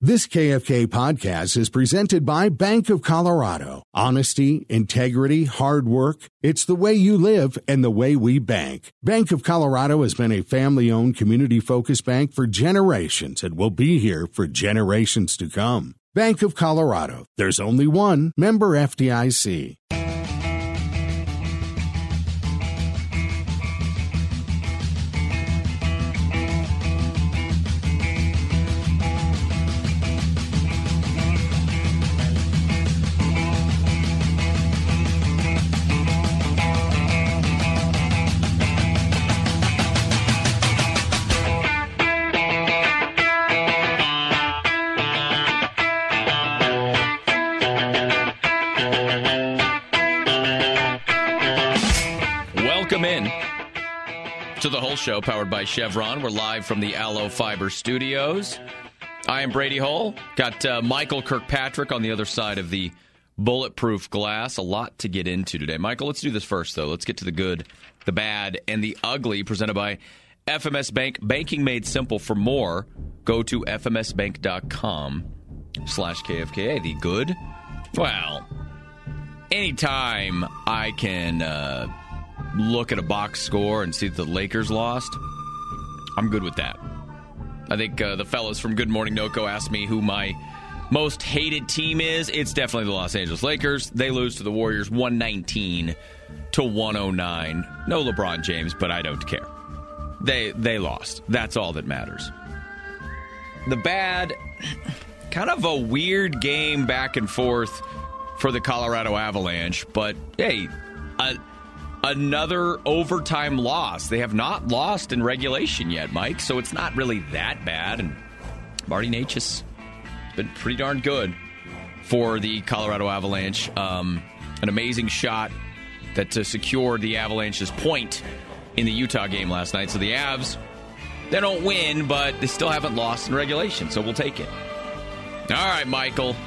This KFK podcast is presented by Bank of Colorado. Honesty, integrity, hard work. It's the way you live and the way we bank. Bank of Colorado has been a family-owned, community-focused bank for generations and will be here for generations to come. Bank of Colorado. There's only one. Member FDIC. To the whole show powered by Chevron. We're live from the Allo Fiber Studios. I am Brady Hull. Got Michael Kirkpatrick on the other side of the bulletproof glass. A lot to get into today. Michael, let's do this first, though. Let's get to the good, the bad, and the ugly, presented by FMS Bank. Banking made simple. For more, go to fmsbank.com/KFKA. The good? Well, anytime I can look at a box score and see that the Lakers lost, I'm good with that. I think the fellas from Good Morning NoCo asked me who my most hated team is. It's definitely the Los Angeles Lakers. They lose to the Warriors 119-109. No LeBron James, but I don't care. They lost. That's all that matters. The bad, kind of a weird game back and forth for the Colorado Avalanche, but hey, another overtime loss. They have not lost in regulation yet, Mike, so it's not really that bad. And Marty Necas has been pretty darn good for the Colorado Avalanche. An amazing shot that secured the Avalanche's point in the Utah game last night. So the Avs, they don't win, but they still haven't lost in regulation, so we'll take it. All right, Michael.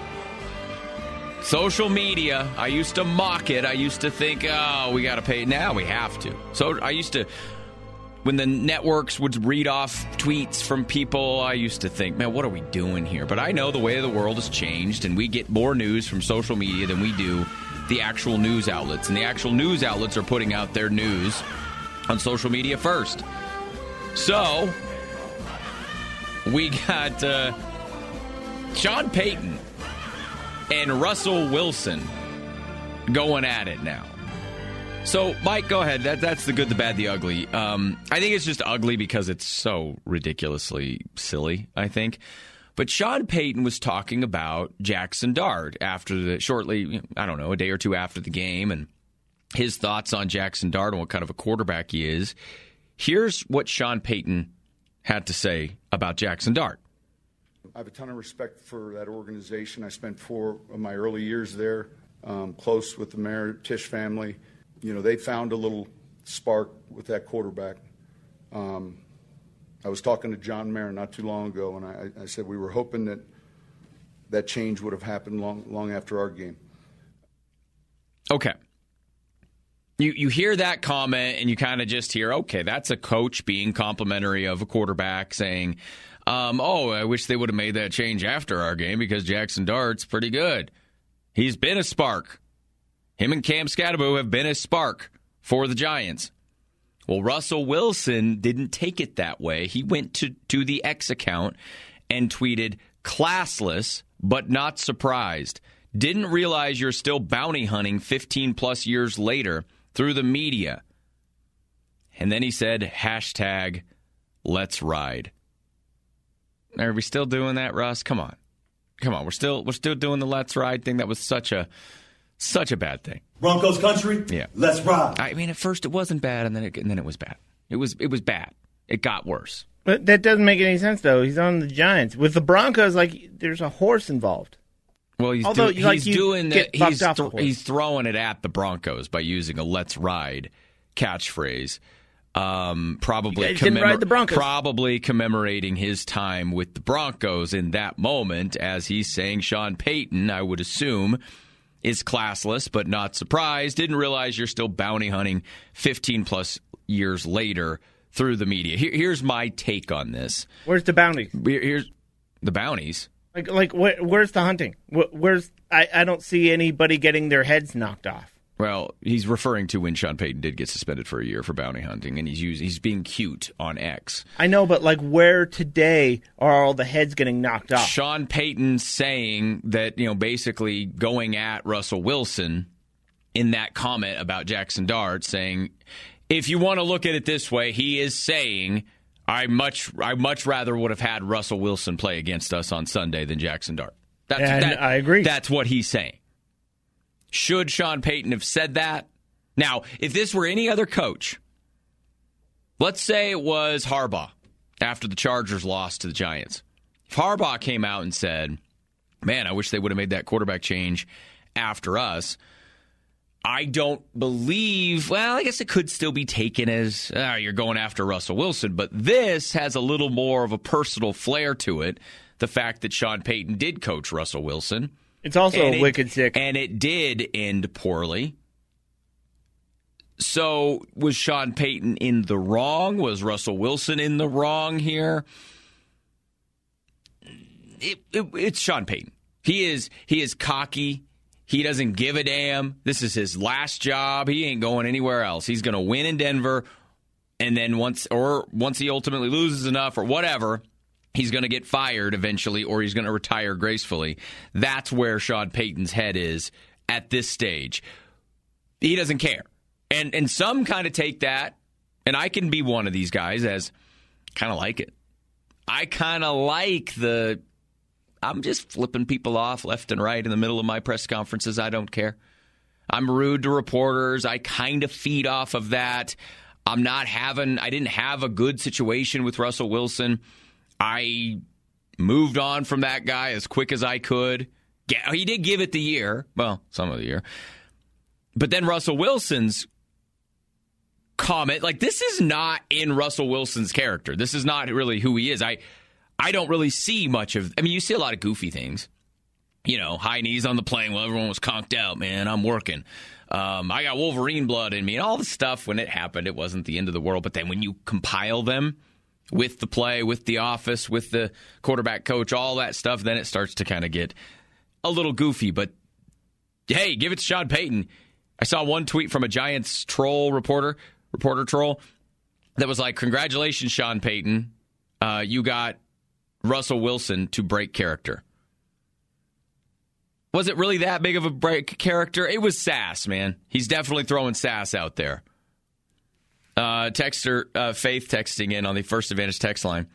Social media, I used to mock it. I used to think, oh, we got to pay. Now we have to. So I used to, when the networks would read off tweets from people, I used to think, man, what are we doing here? But I know the way of the world has changed, and we get more news from social media than we do the actual news outlets. And the actual news outlets are putting out their news on social media first. So we got Sean Payton and Russell Wilson going at it now. So, Mike, go ahead. That's the good, the bad, the ugly. I think it's just ugly because it's so ridiculously silly, I think. But Sean Payton was talking about Jackson Dart shortly, I don't know, a day or two after the game, and his thoughts on Jackson Dart and what kind of a quarterback he is. Here's what Sean Payton had to say about Jackson Dart. I have a ton of respect for that organization. I spent 4 of my early years there, close with the Mayor Tisch family. You know, they found a little spark with that quarterback. I was talking to John Mayer not too long ago, and I said we were hoping that change would have happened long after our game. Okay. You hear that comment, and you kind of just hear, okay, that's a coach being complimentary of a quarterback saying, I wish they would have made that change after our game because Jackson Dart's pretty good. He's been a spark. Him and Cam Scatterbo have been a spark for the Giants. Well, Russell Wilson didn't take it that way. He went to the X account and tweeted, classless, but not surprised. Didn't realize you're still bounty hunting 15-plus years later through the media. And then he said, hashtag, let's ride. Are we still doing that, Russ? Come on. We're still doing the let's ride thing. That was such a bad thing. Broncos country. Yeah. Let's ride. I mean, at first it wasn't bad, and then it was bad. It was bad. It got worse. But that doesn't make any sense, though. He's on the Giants. With the Broncos, like, there's a horse involved. Well, he's throwing it at the Broncos by using a let's ride catchphrase. Probably commemorating his time with the Broncos in that moment, as he's saying Sean Payton, I would assume, is classless, but not surprised. Didn't realize you're still bounty hunting 15-plus years later through the media. Here's my take on this. Where's the bounties? Here's the bounties. Where's the hunting? I don't see anybody getting their heads knocked off. Well, he's referring to when Sean Payton did get suspended for a year for bounty hunting, and he's being cute on X. I know, but where today are all the heads getting knocked off? Sean Payton saying that, basically going at Russell Wilson in that comment about Jackson Dart, saying, if you want to look at it this way, he is saying, I much rather would have had Russell Wilson play against us on Sunday than Jackson Dart. I agree. That's what he's saying. Should Sean Payton have said that? Now, if this were any other coach, let's say it was Harbaugh after the Chargers lost to the Giants. If Harbaugh came out and said, man, I wish they would have made that quarterback change after us, I don't believe, I guess it could still be taken as, you're going after Russell Wilson, but this has a little more of a personal flair to it, the fact that Sean Payton did coach Russell Wilson. It's also wicked sick. And it did end poorly. So was Sean Payton in the wrong? Was Russell Wilson in the wrong here? It's Sean Payton. He is cocky. He doesn't give a damn. This is his last job. He ain't going anywhere else. He's going to win in Denver, and then once he ultimately loses enough or whatever, he's going to get fired eventually, or he's going to retire gracefully. That's where Sean Payton's head is at this stage. He doesn't care. And some kind of take that, and I can be one of these guys, as kind of like it. I kind of like I'm just flipping people off left and right in the middle of my press conferences. I don't care. I'm rude to reporters. I kind of feed off of that. I didn't have a good situation with Russell Wilson. I moved on from that guy as quick as I could. He did give it the year. Well, some of the year. But then Russell Wilson's comment, this is not in Russell Wilson's character. This is not really who he is. I don't really see much of, you see a lot of goofy things. High knees on the plane while everyone was conked out, man. I'm working. I got Wolverine blood in me. And all the stuff, when it happened, it wasn't the end of the world. But then when you compile them, with the play, with the office, with the quarterback coach, all that stuff, then it starts to kind of get a little goofy. But, hey, give it to Sean Payton. I saw one tweet from a Giants reporter troll, that was like, congratulations, Sean Payton. You got Russell Wilson to break character. Was it really that big of a break character? It was sass, man. He's definitely throwing sass out there. Texter Faith texting in on the First Advantage text line,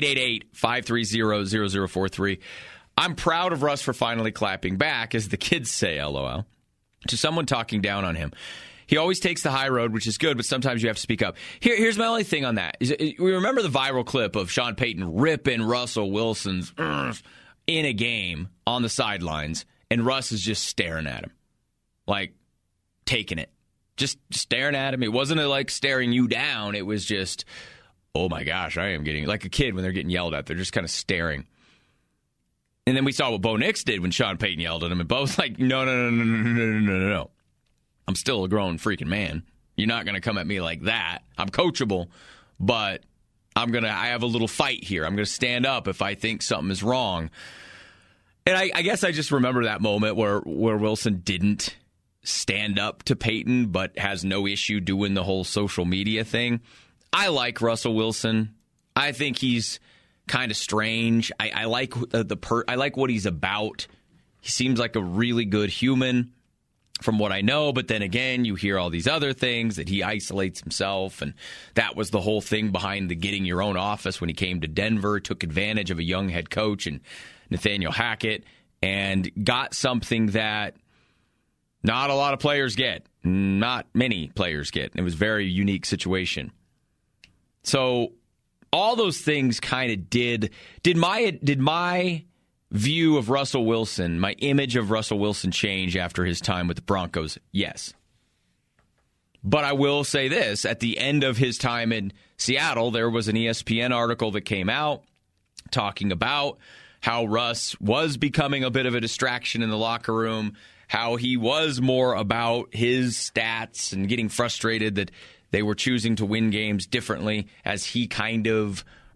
888-530-0043. I'm proud of Russ for finally clapping back, as the kids say, LOL, to someone talking down on him. He always takes the high road, which is good, but sometimes you have to speak up. Here's my only thing on that. We remember the viral clip of Sean Payton ripping Russell Wilson's in a game on the sidelines, and Russ is just staring at him, taking it. Just staring at him. It wasn't staring you down. It was just, oh my gosh, I am getting like a kid when they're getting yelled at. They're just kind of staring. And then we saw what Bo Nix did when Sean Payton yelled at him, and Bo's like, no. I'm still a grown freaking man. You're not going to come at me like that. I'm coachable, but I have a little fight here. I'm going to stand up if I think something is wrong. And I guess I just remember that moment where Wilson didn't stand up to Payton, but has no issue doing the whole social media thing. I like Russell Wilson. I think he's kind of strange. I like I like what he's about. He seems like a really good human from what I know, but then again, you hear all these other things that he isolates himself, and that was the whole thing behind the getting your own office when he came to Denver, took advantage of a young head coach and Nathaniel Hackett, and got something that not a lot of players get. Not many players get. It was a very unique situation. So all those things kind of did my view of Russell Wilson, my image of Russell Wilson change after his time with the Broncos? Yes. But I will say this, at the end of his time in Seattle, there was an ESPN article that came out talking about how Russ was becoming a bit of a distraction in the locker room, how he was more about his stats and getting frustrated that they were choosing to win games differently as he kind of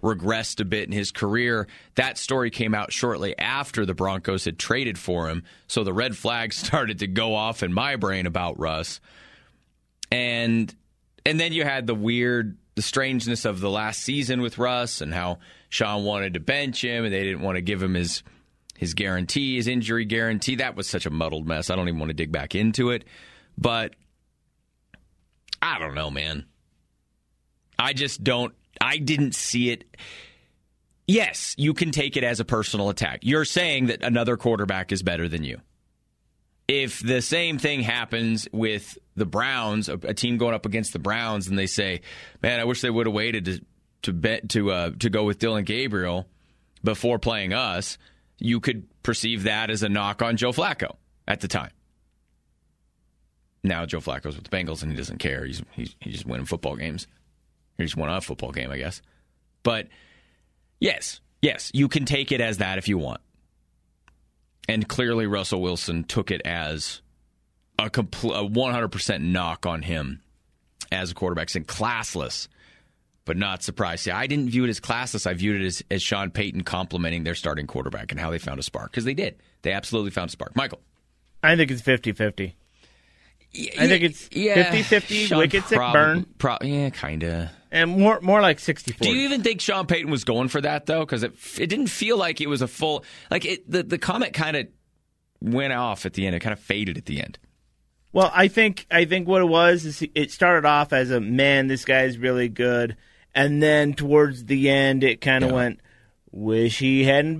regressed a bit in his career. That story came out shortly after the Broncos had traded for him, so the red flags started to go off in my brain about Russ. And then you had the strangeness of the last season with Russ and how Sean wanted to bench him and they didn't want to give him his guarantee, his injury guarantee. That was such a muddled mess. I don't even want to dig back into it. But I don't know, man. I didn't see it. Yes, you can take it as a personal attack. You're saying that another quarterback is better than you. If the same thing happens with the Browns, a team going up against the Browns, and they say, man, I wish they would have waited to go with Dylan Gabriel before playing us, you could perceive that as a knock on Joe Flacco at the time. Now Joe Flacco's with the Bengals and he doesn't care. He's just winning football games. He just won a football game, I guess. But yes, you can take it as that if you want. And clearly Russell Wilson took it as a 100% knock on him as a quarterback, saying classless, but not surprised. See, I didn't view it as classless. I viewed it as Sean Payton complimenting their starting quarterback and how they found a spark. Because they did. They absolutely found a spark. Michael. I think it's 50-50. I think it's 50-50, wicked sick burn. Yeah, kind of. And more like 60-40. Do you even think Sean Payton was going for that, though? Because it didn't feel like it was a full... The comment kind of went off at the end. It kind of faded at the end. Well, I think what it was is it started off as a, man, this guy's really good. And then towards the end, it kind of went, wish he hadn't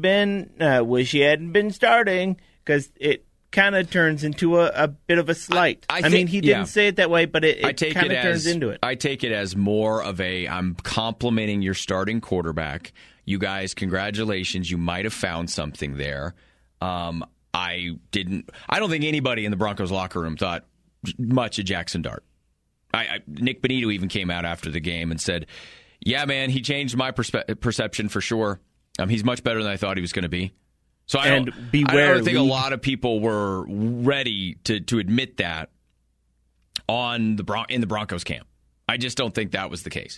been starting, because it kind of turns into a bit of a slight. I mean, he didn't say it that way, but it kind of turns into it. I take it as more of I'm complimenting your starting quarterback. You guys, congratulations. You might have found something there. I don't think anybody in the Broncos locker room thought much of Jackson Dart. Nick Bonito even came out after the game and said, yeah, man, he changed my perception for sure. He's much better than I thought he was going to be. So I don't think a lot of people were ready to admit that in the Broncos camp. I just don't think that was the case.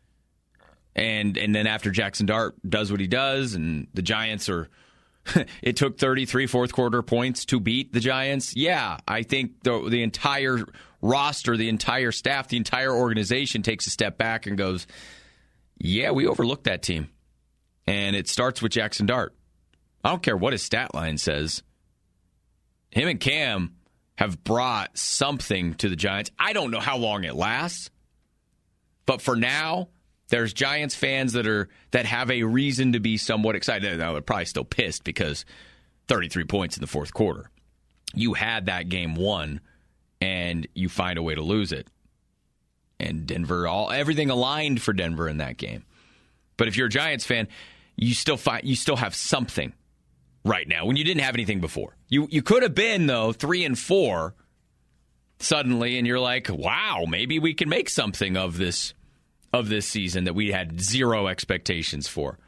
And then after Jackson Dart does what he does, and the Giants are, it took 33 fourth quarter points to beat the Giants. Yeah, I think the entire roster, the entire staff, the entire organization takes a step back and goes, yeah, we overlooked that team. And it starts with Jackson Dart. I don't care what his stat line says. Him and Cam have brought something to the Giants. I don't know how long it lasts. But for now, there's Giants fans that have a reason to be somewhat excited. Now, they're probably still pissed because 33 points in the fourth quarter. You had that game won, and you find a way to lose it. And Denver, everything aligned for Denver in that game. But if you're a Giants fan, you still have something right now when you didn't have anything before. You could have been, though, 3-4 suddenly, and you're like, wow, maybe we can make something of this season that we had zero expectations for.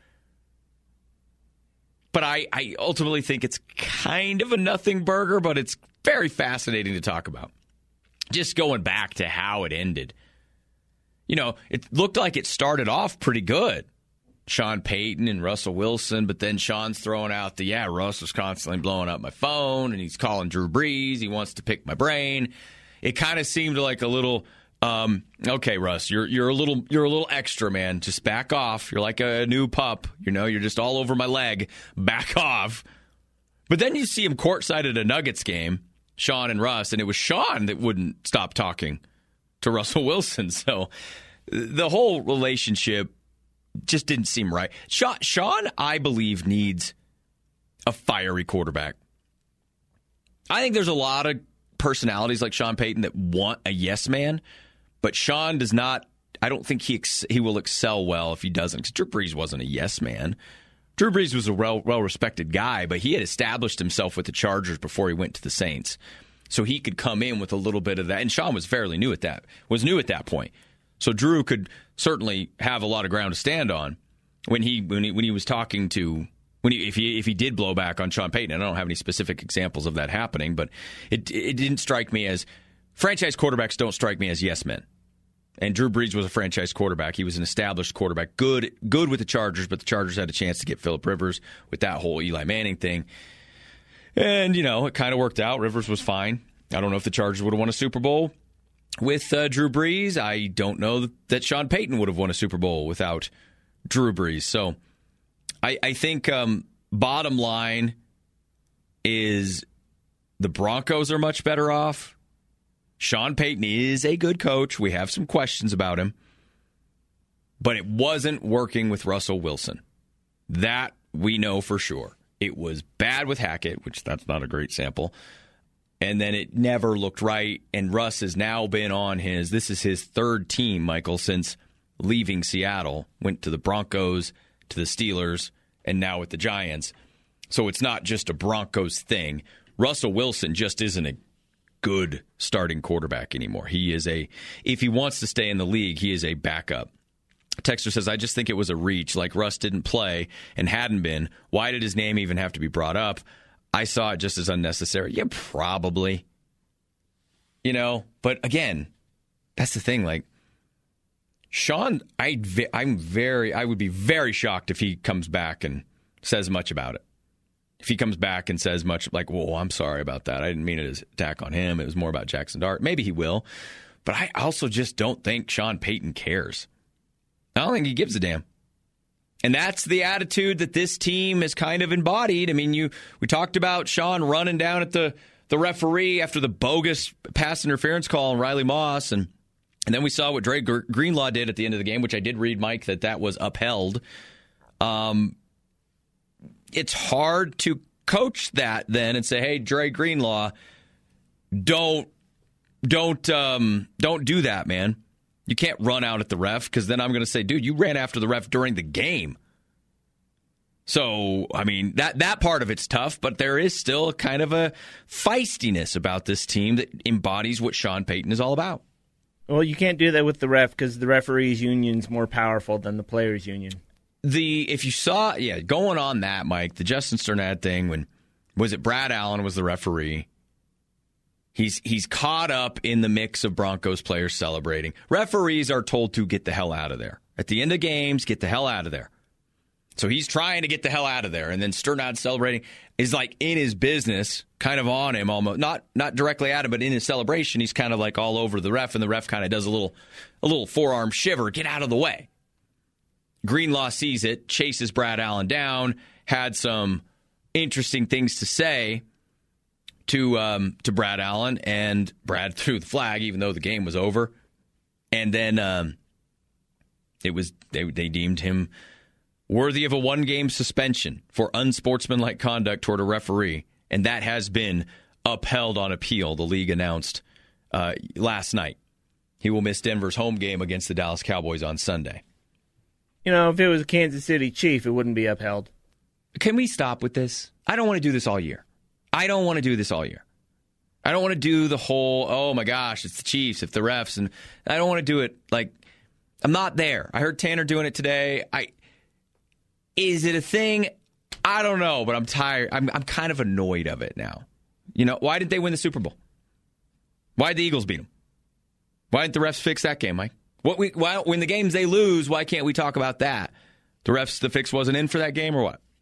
But I ultimately think it's kind of a nothing burger, but it's very fascinating to talk about. Just going back to how it ended. It looked like it started off pretty good. Sean Payton and Russell Wilson, but then Sean's throwing out Russ was constantly blowing up my phone, and he's calling Drew Brees. He wants to pick my brain. It kind of seemed like a little, okay, Russ, you're a little extra, man. Just back off. You're like a new pup. You're just all over my leg. Back off. But then you see him courtside at a Nuggets game, Sean and Russ, and it was Sean that wouldn't stop talking to Russell Wilson. So the whole relationship just didn't seem right. Sean, I believe, needs a fiery quarterback. I think there's a lot of personalities like Sean Payton that want a yes man, but Sean does not. I don't think he will excel well if he doesn't. Because Drew Brees wasn't a yes man. Drew Brees was a well-respected guy, but he had established himself with the Chargers before he went to the Saints. So he could come in with a little bit of that. And Sean was fairly new at that point. So Drew could certainly have a lot of ground to stand on when he was talking to if he did blow back on Sean Payton. And I don't have any specific examples of that happening, but it didn't strike me as franchise quarterbacks don't strike me as yes men. And Drew Brees was a franchise quarterback. He was an established quarterback. Good with the Chargers, but the Chargers had a chance to get Phillip Rivers with that whole Eli Manning thing. And, it kind of worked out. Rivers was fine. I don't know if the Chargers would have won a Super Bowl with Drew Brees. I don't know that Sean Payton would have won a Super Bowl without Drew Brees. So I think bottom line is the Broncos are much better off. Sean Payton is a good coach. We have some questions about him. But it wasn't working with Russell Wilson. That we know for sure. It was bad with Hackett, which that's not a great sample. And then it never looked right. And Russ has now been on this is his third team, Michael, since leaving Seattle. Went to the Broncos, to the Steelers, and now with the Giants. So it's not just a Broncos thing. Russell Wilson just isn't a good starting quarterback anymore. If he wants to stay in the league, he is a backup. Texter says, I just think it was a reach. Like Russ didn't play and hadn't been. Why did his name even have to be brought up? I saw it just as unnecessary. Yeah, probably. But again, that's the thing. Like, Sean, I would be very shocked if he comes back and says much about it. If he comes back and says much like, whoa, I'm sorry about that. I didn't mean it as an attack on him. It was more about Jackson Dart. Maybe he will. But I also just don't think Sean Payton cares. I don't think he gives a damn. And that's the attitude that this team has kind of embodied. I mean, we talked about Sean running down at the referee after the bogus pass interference call on Riley Moss. And then we saw what Dre Greenlaw did at the end of the game, which I did read, Mike, that was upheld. It's hard to coach that then and say, hey, Dre Greenlaw, don't do that, man. You can't run out at the ref, because then I'm going to say, dude, you ran after the ref during the game. So, I mean, that part of it's tough, but there is still kind of a feistiness about this team that embodies what Sean Payton is all about. Well, you can't do that with the ref because the referees union's more powerful than the players union. If you saw, going on that, Mike, the Justin Sternad thing, was it Brad Allen was the referee? He's caught up in the mix of Broncos players celebrating. Referees are told to get the hell out of there. At the end of games, get the hell out of there. So he's trying to get the hell out of there, and then Sternad celebrating is like in his business, kind of on him almost. Not directly at him, but in his celebration, he's kind of like all over the ref, and the ref kind of does a little forearm shiver, get out of the way. Greenlaw sees it, chases Brad Allen down, had some interesting things to say to Brad Allen, and Brad threw the flag, even though the game was over. And then they deemed him worthy of a one-game suspension for unsportsmanlike conduct toward a referee, and that has been upheld on appeal. The league announced last night he will miss Denver's home game against the Dallas Cowboys on Sunday. If it was a Kansas City Chief, it wouldn't be upheld. Can we stop with this? I don't want to do this all year. I don't want to do the whole, oh my gosh, it's the Chiefs, it's the refs, and I don't want to do it like, I'm not there. I heard Tanner doing it today. Is it a thing? I don't know, but I'm tired. I'm kind of annoyed of it now. Why didn't they win the Super Bowl? Why did the Eagles beat them? Why didn't the refs fix that game, Mike? When the games they lose, why can't we talk about that? The fix wasn't in for that game, or what?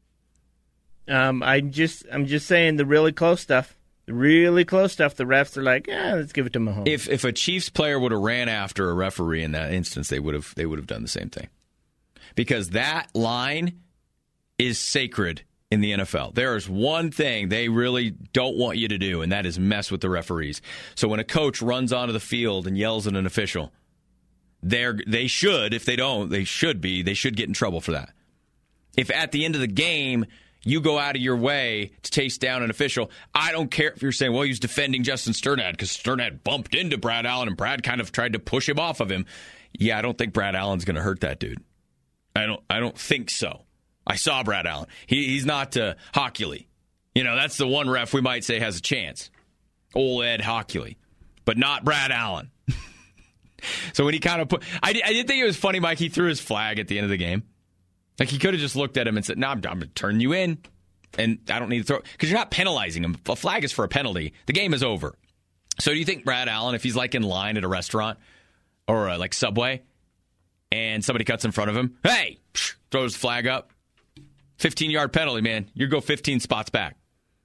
I'm just saying the really close stuff. The refs are like, let's give it to Mahomes. If a Chiefs player would have ran after a referee in that instance, they would have done the same thing. Because that line is sacred in the NFL. There is one thing they really don't want you to do, and that is mess with the referees. So when a coach runs onto the field and yells at an official, they should get in trouble for that. If at the end of the game you go out of your way to chase down an official, I don't care if you're saying, well, he's defending Justin Sternad because Sternad bumped into Brad Allen and Brad kind of tried to push him off of him. Yeah, I don't think Brad Allen's going to hurt that dude. I don't think so. I saw Brad Allen. He's not Hockley. That's the one ref we might say has a chance. Old Ed Hockley. But not Brad Allen. So when he kind of I did think it was funny, Mike, he threw his flag at the end of the game. Like, he could have just looked at him and said, no, I'm going to turn you in, and I don't need to throw it. Because you're not penalizing him. A flag is for a penalty. The game is over. So do you think Brad Allen, if he's like in line at a restaurant, or like Subway, and somebody cuts in front of him, hey, throws the flag up, 15-yard penalty, man. You go 15 spots back.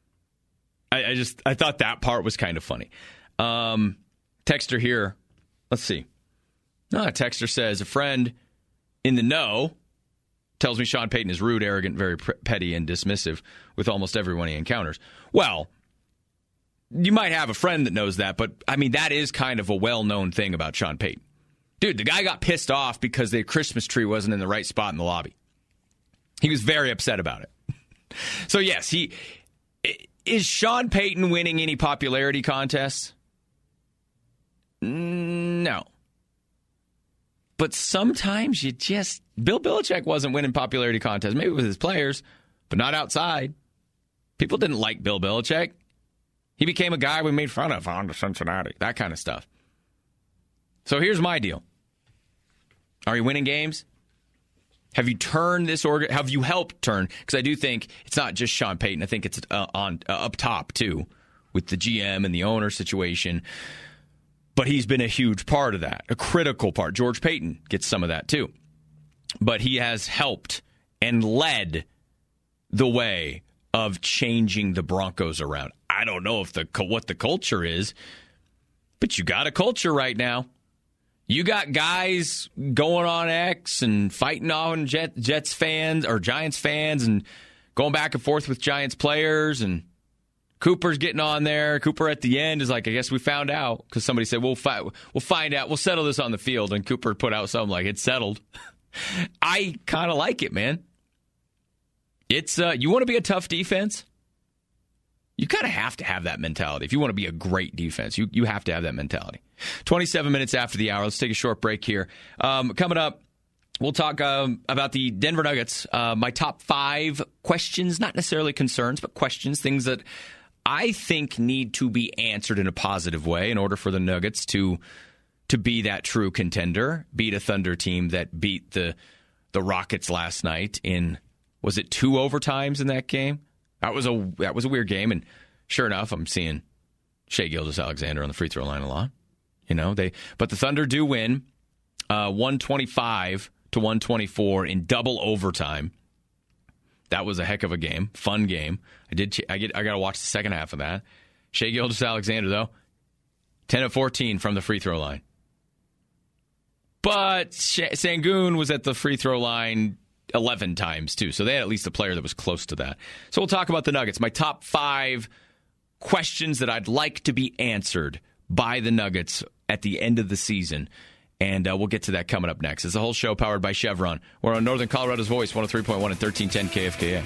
I thought that part was kind of funny. Texter here, let's see. A texter says, a friend in the know tells me Sean Payton is rude, arrogant, very petty, and dismissive with almost everyone he encounters. Well, you might have a friend that knows that, but, I mean, that is kind of a well-known thing about Sean Payton. Dude, the guy got pissed off because the Christmas tree wasn't in the right spot in the lobby. He was very upset about it. So, yes, is Sean Payton winning any popularity contests? No. But sometimes Bill Belichick wasn't winning popularity contests, maybe with his players, but not outside. People didn't like Bill Belichick. He became a guy we made fun of on to Cincinnati, that kind of stuff. So here's my deal. Are you winning games? Have you turned this have you helped turn? Because I do think it's not just Sean Payton. I think it's up top, too, with the GM and the owner situation. But he's been a huge part of that, a critical part. George Payton gets some of that, too. But he has helped and led the way of changing the Broncos around. I don't know what the culture is, but you got a culture right now. You got guys going on X and fighting on Jets fans or Giants fans and going back and forth with Giants players, and Cooper's getting on there. Cooper at the end is like, I guess we found out, because somebody said, we'll find out. We'll settle this on the field. And Cooper put out something like, it's settled. I kind of like it, man. It's you want to be a tough defense? You kind of have to have that mentality. If you want to be a great defense, you have to have that mentality. 27 minutes after the hour. Let's take a short break here. Coming up, we'll talk about the Denver Nuggets. My top 5 questions, not necessarily concerns, but questions, things that I think need to be answered in a positive way in order for the Nuggets to be that true contender, beat a Thunder team that beat the Rockets last night in, was it 2 overtimes in that game? That was a weird game, and sure enough, I'm seeing Shai Gilgeous-Alexander on the free throw line a lot. But the Thunder do win 125-124 in double overtime. That was a heck of a game, fun game. I got to watch the second half of that. Shai Gilgeous-Alexander, though, 10 of 14 from the free throw line. But Sengun was at the free throw line 11 times, too. So they had at least a player that was close to that. So we'll talk about the Nuggets. My top 5 questions that I'd like to be answered by the Nuggets at the end of the season. And we'll get to that coming up next. It's a whole show powered by Chevron. We're on Northern Colorado's Voice, 103.1 and 1310 KFKA.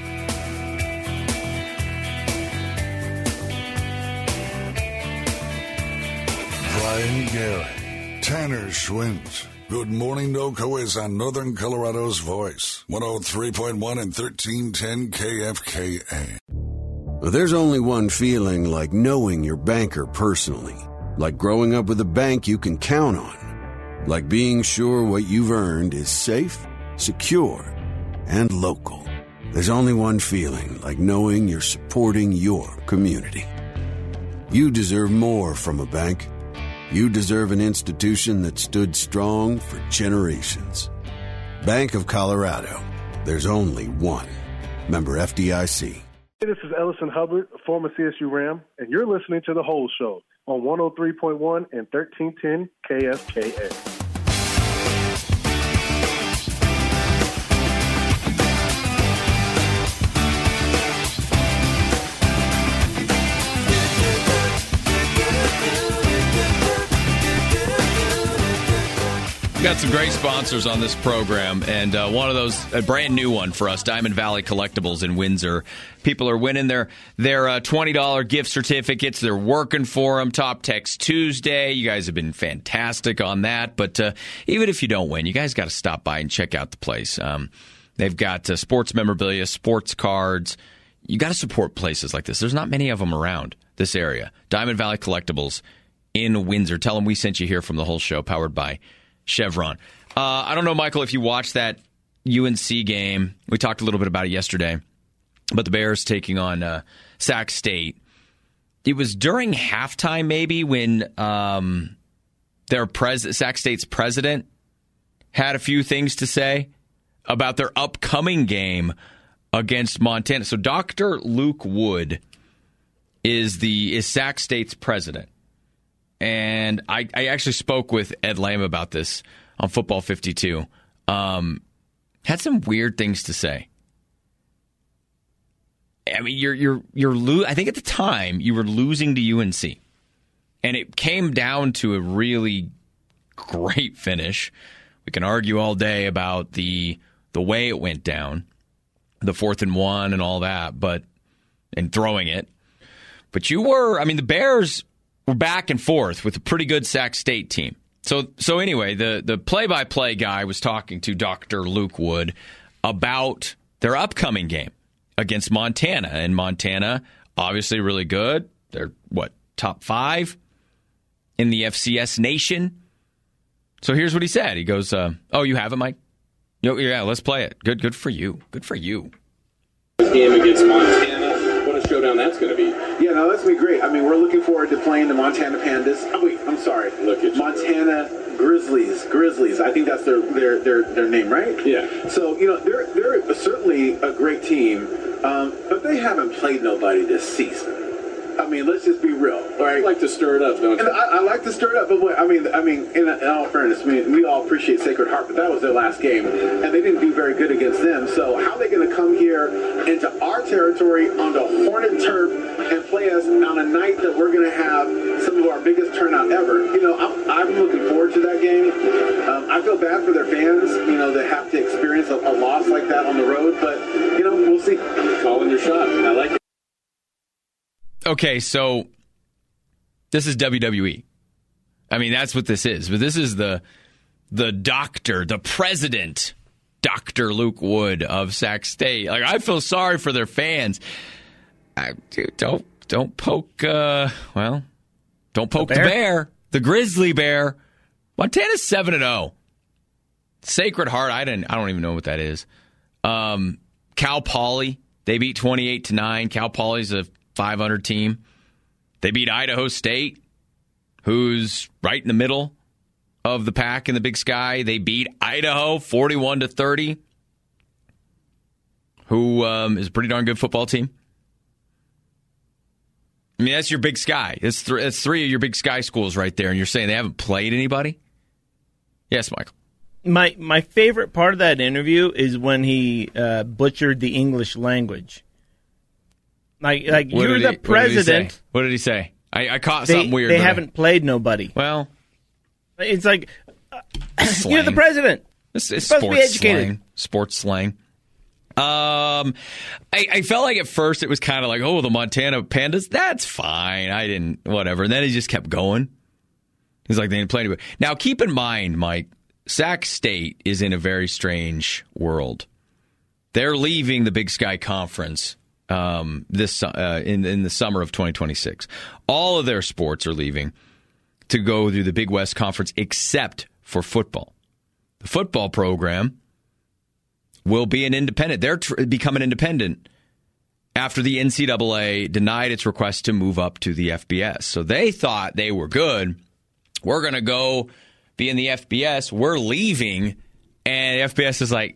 Brian Gary, Tanner Schwint. Good morning, NoCo is on Northern Colorado's Voice, 103.1 and 1310 KFKA. There's only one feeling like knowing your banker personally, like growing up with a bank you can count on, like being sure what you've earned is safe, secure, and local. There's only one feeling like knowing you're supporting your community. You deserve more from a bank. You deserve an institution that stood strong for generations. Bank of Colorado. There's only one. Member FDIC. Hey, this is Ellison Hubbard, former CSU Ram, and you're listening to The Whole Show on 103.1 and 1310 KFKA. We've got some great sponsors on this program, and one of those, a brand new one for us, Diamond Valley Collectibles in Windsor. People are winning their $20 gift certificates. They're working for them. Top Text Tuesday. You guys have been fantastic on that. But even if you don't win, you guys got to stop by and check out the place. They've got sports memorabilia, sports cards. You got to support places like this. There's not many of them around this area. Diamond Valley Collectibles in Windsor. Tell them we sent you here from the whole show, powered by Chevron. I don't know, Michael, if you watched that UNC game. We talked a little bit about it yesterday, but the Bears taking on Sac State. It was during halftime, maybe, when Sac State's president had a few things to say about their upcoming game against Montana. So Dr. Luke Wood is Sac State's president. And I actually spoke with Ed Lamb about this on Football 52. Had some weird things to say. I mean, I think at the time you were losing to UNC. And it came down to a really great finish. We can argue all day about the way it went down, the 4th and 1 and all that, and throwing it. But the Bears were back and forth with a pretty good Sac State team. So anyway, the play-by-play guy was talking to Dr. Luke Wood about their upcoming game against Montana. And Montana, obviously really good. They're, top 5 in the FCS nation? So here's what he said. He goes, oh, you have it, Mike? Yeah, let's play it. Good for you. Good for you. This game against Montana, what a showdown that's going to be. Yeah, no, that's going to be great. I mean, we're looking forward to playing the Montana Pandas. Oh, wait, I'm sorry. Look at Montana Grizzlies. I think that's their name, right? Yeah. So, they're certainly a great team, but they haven't played nobody this season. I mean, let's just be real, right? You like to stir it up, don't you? And I like to stir it up, but I mean, in all fairness, we all appreciate Sacred Heart, but that was their last game, and they didn't do very good against them. So how are they going to come here into our territory on the Hornet turf and play us on a night that we're going to have some of our biggest turnout ever? I'm looking forward to that game. I feel bad for their fans, that have to experience a loss like that on the road, but we'll see. Calling your shot. I like it. Okay, so this is WWE. I mean, that's what this is. But this is the doctor, the president, Dr. Luke Wood of Sac State. Like, I feel sorry for their fans. Don't poke. Don't poke the bear, the grizzly bear. Montana's 7-0. Sacred Heart. I don't even know what that is. Cal Poly. They beat 28-9. Cal Poly's a 500 team. They beat Idaho State, who's right in the middle of the pack in the Big Sky. They beat Idaho 41-30, who is a pretty darn good football team. I mean, that's your Big Sky. It's three of your Big Sky schools right there, and you're saying they haven't played anybody? Yes, Michael. My favorite part of that interview is when he butchered the English language. Like you're the president. What did he say? I caught something weird. They haven't played nobody. Well, it's like you're the president. It's supposed to be educated. Sports slang. I felt like at first it was kind of like, oh, the Montana Pandas, that's fine. Whatever. And then he just kept going. He's like, they didn't play anybody. Now, keep in mind, Mike, Sac State is in a very strange world. They're leaving the Big Sky Conference in the summer of 2026. All of their sports are leaving to go through the Big West Conference except for football. The football program will be an independent. They're becoming independent after the NCAA denied its request to move up to the FBS. So they thought they were good. We're going to go be in the FBS. We're leaving. And the FBS is like,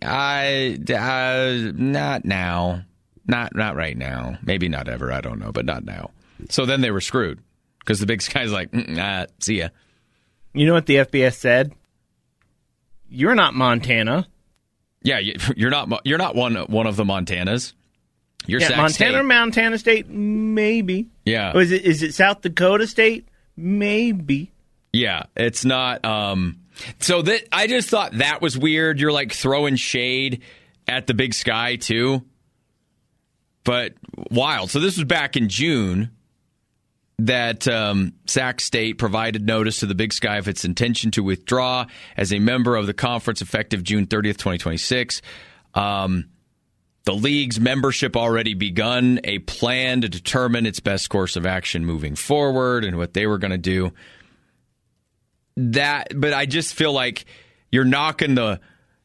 not now. Not right now. Maybe not ever. I don't know, but not now. So then they were screwed because the Big Sky's like, see ya. You know what the FBS said? You're not Montana. Yeah, you're not one of the Montanas. You're Sac Montana State. or Montana State, maybe. Yeah. Or is it South Dakota State? Maybe. Yeah, it's not. So I just thought that was weird. You're like throwing shade at the Big Sky too, but wild. So this was back in June that Sac State provided notice to the Big Sky of its intention to withdraw as a member of the conference effective June 30th, 2026. The league's membership already begun a plan to determine its best course of action moving forward and what they were going to do. But I just feel like you're knocking the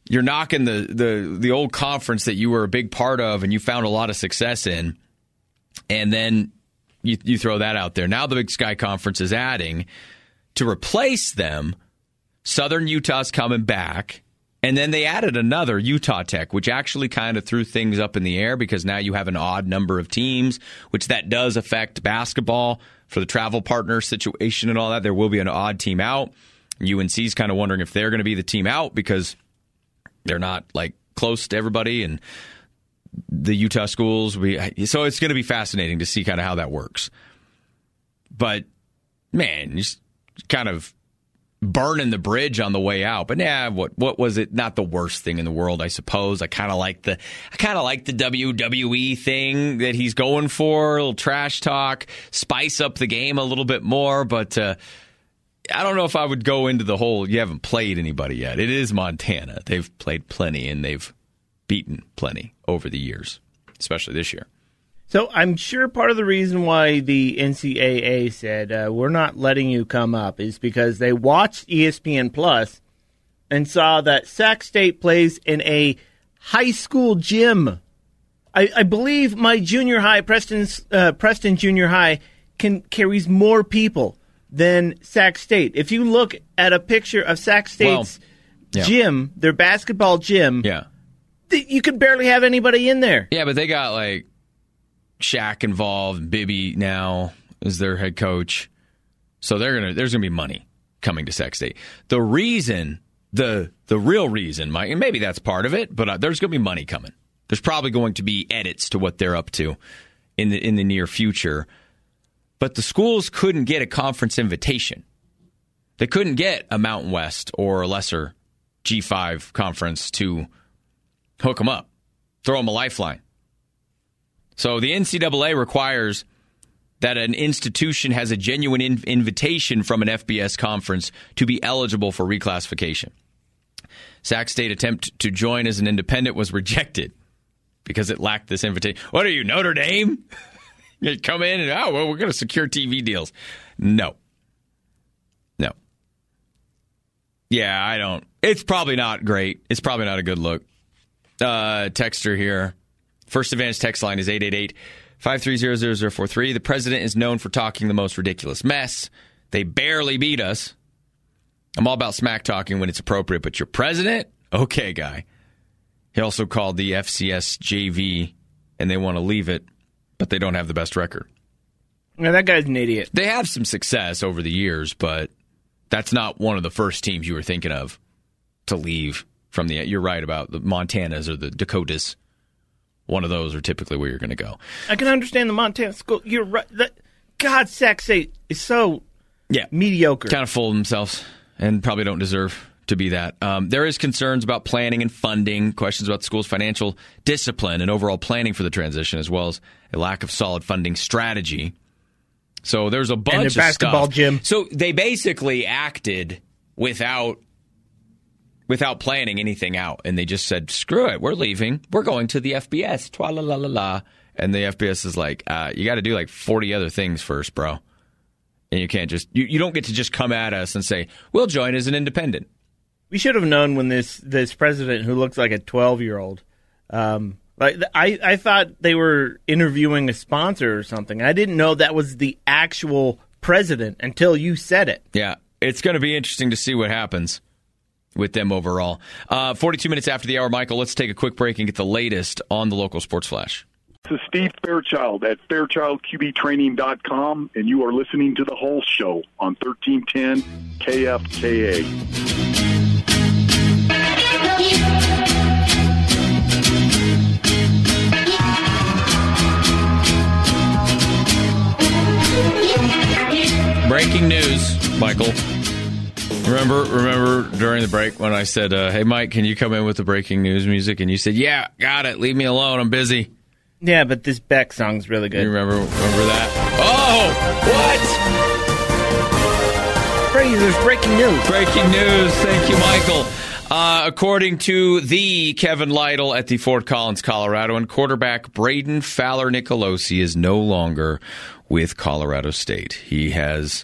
old conference that you were a big part of and you found a lot of success in, and then you throw that out there. Now the Big Sky Conference is adding to replace them, Southern Utah's coming back. And then they added another, Utah Tech, which actually kind of threw things up in the air because now you have an odd number of teams, which that does affect basketball for the travel partner situation and all that. There will be an odd team out. UNC's kind of wondering if they're going to be the team out because they're not like close to everybody and the Utah schools. So it's going to be fascinating to see kind of how that works. But, man, just kind of burning the bridge on the way out. But what was it? Not the worst thing in the world, I suppose. I kind of like the WWE thing that he's going for. A little trash talk, spice up the game a little bit more. But I don't know if I would go into the whole. You haven't played anybody yet. It is Montana. They've played plenty and they've beaten plenty over the years, especially this year. So I'm sure part of the reason why the NCAA said we're not letting you come up is because they watched ESPN Plus and saw that Sac State plays in a high school gym. I believe my junior high, Preston Junior High, carries more people than Sac State. If you look at a picture of Sac State's gym, their basketball gym, you could barely have anybody in there. Yeah, but they got like Shaq involved. Bibby now is their head coach. So there's going to be money coming to Sac State. The reason, the real reason, Mike, and maybe that's part of it, but there's going to be money coming. There's probably going to be edits to what they're up to in the near future. But the schools couldn't get a conference invitation. They couldn't get a Mountain West or a lesser G5 conference to hook them up, throw them a lifeline. So the NCAA requires that an institution has a genuine invitation from an FBS conference to be eligible for reclassification. Sac State attempt to join as an independent was rejected because it lacked this invitation. What are you, Notre Dame? You come in and, we're going to secure TV deals. No. Yeah, I don't. It's probably not great. It's probably not a good look. Texter here. First Advantage text line is 888-530-0043. The president is known for talking the most ridiculous mess. They barely beat us. I'm all about smack talking when it's appropriate, but your president? Okay, guy. He also called the FCS JV, and they want to leave it, but they don't have the best record. Yeah, that guy's an idiot. They have some success over the years, but that's not one of the first teams you were thinking of to leave from the. You're right about the Montanas or the Dakotas. One of those are typically where you're going to go. I can understand the Montana school. You're right. God, Sac State is so mediocre. Kind of full of themselves and probably don't deserve to be that. There is concerns about planning and funding, questions about the school's financial discipline and overall planning for the transition, as well as a lack of solid funding strategy. So there's a bunch of stuff. And the basketball gym. So they basically acted without planning anything out, and they just said, screw it, we're leaving. We're going to the FBS. Twa-la-la-la-la. And the FBS is like, you got to do like 40 other things first, bro. And you can't just, you don't get to just come at us and say, we'll join as an independent. We should have known when this president who looks like a 12-year-old, I thought they were interviewing a sponsor or something. I didn't know that was the actual president until you said it. Yeah, it's going to be interesting to see what happens with them overall. 42 minutes after the hour, Michael, let's take a quick break and get the latest on the local sports flash. This is Steve Fairchild at FairchildQBTraining.com, and you are listening to The Whole Show on 1310 KFKA. Breaking news, Michael. Remember during the break when I said, hey, Mike, can you come in with the breaking news music? And you said, yeah, got it. Leave me alone. I'm busy. Yeah, but this Beck song's really good. You remember that? Oh, what? There's breaking news. Breaking news. Thank you, Michael. According to the Kevin Lytle at the Fort Collins, Colorado, and quarterback Braden Fowler-Nicolosi is no longer with Colorado State. He has...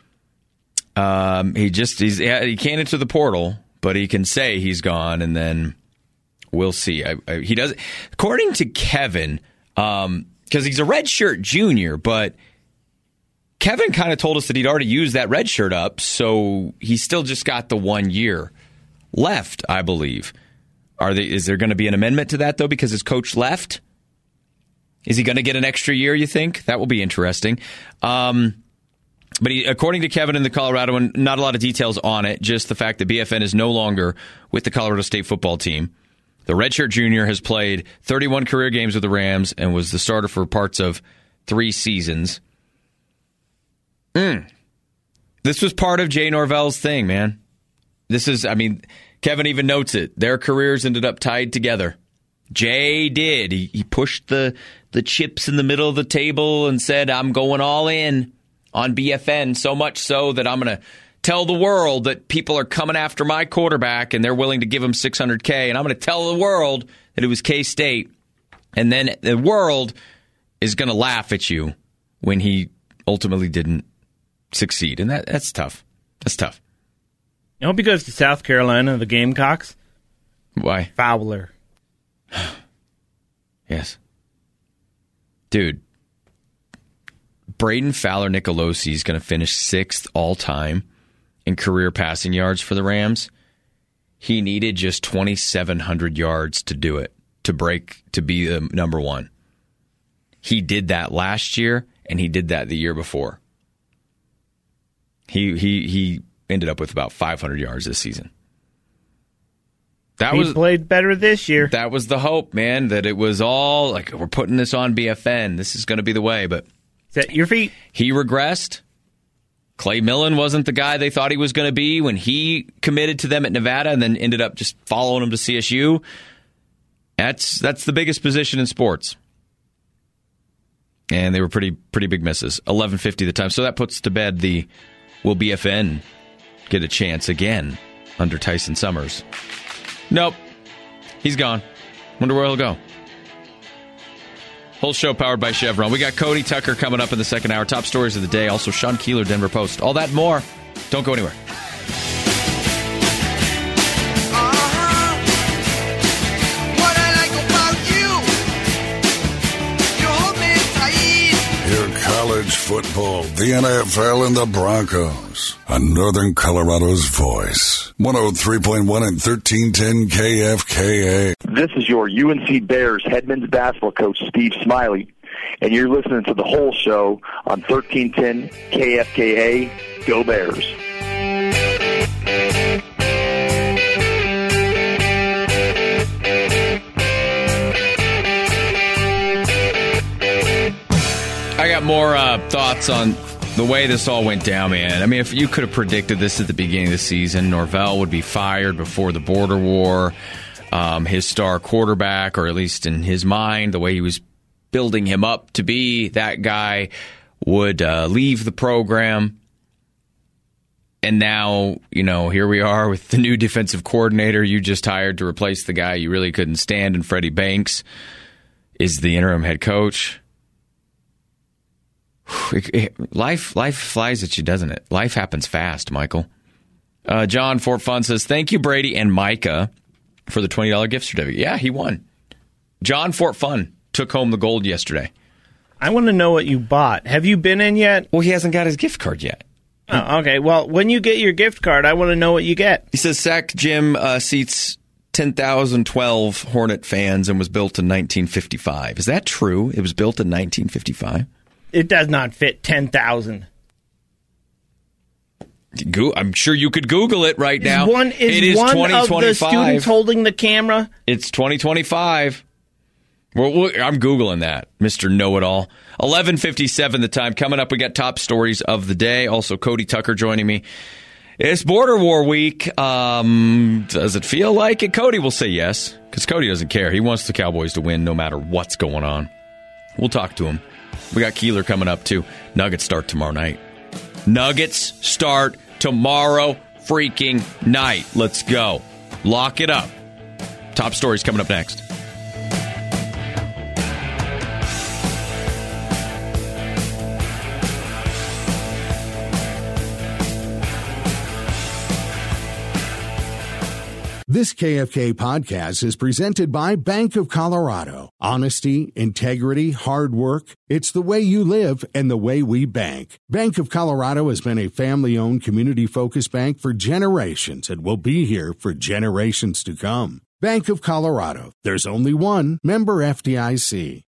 he can't enter the portal, but he can say he's gone, and then we'll see. He does, according to Kevin, because he's a redshirt junior, but Kevin kind of told us that he'd already used that red shirt up, so he's still just got the 1 year left, I believe. Is there going to be an amendment to that, though, because his coach left? Is he going to get an extra year, you think? That will be interesting. But according to Kevin in the Coloradoan, not a lot of details on it, just the fact that BFN is no longer with the Colorado State football team. The redshirt junior has played 31 career games with the Rams and was the starter for parts of 3 seasons. This was part of Jay Norvell's thing, man. Kevin even notes it. Their careers ended up tied together. Jay did. He pushed the chips in the middle of the table and said, I'm going all in on BFN, so much so that I'm going to tell the world that people are coming after my quarterback and they're willing to give him $600K. And I'm going to tell the world that it was K-State. And then the world is going to laugh at you when he ultimately didn't succeed. And that's tough. That's tough. I hope he goes to South Carolina, the Gamecocks. Why? Fowler. Yes. Dude, Braden Fowler-Nicolosi is going to finish 6th all-time in career passing yards for the Rams. He needed just 2,700 yards to do it, to be the number 1. He did that last year, and he did that the year before. He ended up with about 500 yards this season. He played better this year. That was the hope, man, that it was all like, we're putting this on BFN. This is going to be the way, but set your feet. He regressed. Clay Millen wasn't the guy they thought he was going to be when he committed to them at Nevada and then ended up just following him to CSU. That's the biggest position in sports. And they were pretty big misses. 11:50 the time. So that puts to bed will BFN get a chance again under Tyson Summers? Nope. He's gone. Wonder where he'll go. Whole show powered by Chevron. We got Cody Tucker coming up in the second hour. Top stories of the day. Also, Sean Keeler, Denver Post. All that and more. Don't go anywhere. College football, the NFL, and the Broncos on Northern Colorado's voice. 103.1 and 1310 KFKA. This is your UNC Bears head men's basketball coach, Steve Smiley, and you're listening to the whole show on 1310 KFKA. Go Bears. I got more thoughts on the way this all went down, man. I mean, if you could have predicted this at the beginning of the season, Norvell would be fired before the border war. His star quarterback, or at least in his mind, the way he was building him up to be that guy, would leave the program. And now, here we are with the new defensive coordinator you just hired to replace the guy you really couldn't stand, and Freddie Banks is the interim head coach. Life flies at you, doesn't it? Life happens fast, Michael. John Fort Fun says, thank you, Brady and Micah, for the $20 gift certificate. Yeah, he won. John Fort Fun took home the gold yesterday. I want to know what you bought. Have you been in yet? Well, he hasn't got his gift card yet. Oh, okay. Well, when you get your gift card, I want to know what you get. He says Sac Gym seats 10,012 Hornet fans and was built in 1955. Is that true? It was built in 1955? It does not fit 10,000. I'm sure you could Google it right now. It is one of the students holding the camera? It's 2025. I'm Googling that, Mr. Know-It-All. 11:57 the time. Coming up, we got top stories of the day. Also, Cody Tucker joining me. It's Border War Week. Does it feel like it? Cody will say yes, because Cody doesn't care. He wants the Cowboys to win no matter what's going on. We'll talk to him. We got Keeler coming up, too. Nuggets start tomorrow night. Nuggets start tomorrow freaking night. Let's go. Lock it up. Top stories coming up next. This KFK podcast is presented by Bank of Colorado. Honesty, integrity, hard work. It's the way you live and the way we bank. Bank of Colorado has been a family-owned, community-focused bank for generations and will be here for generations to come. Bank of Colorado. There's only one. Member FDIC.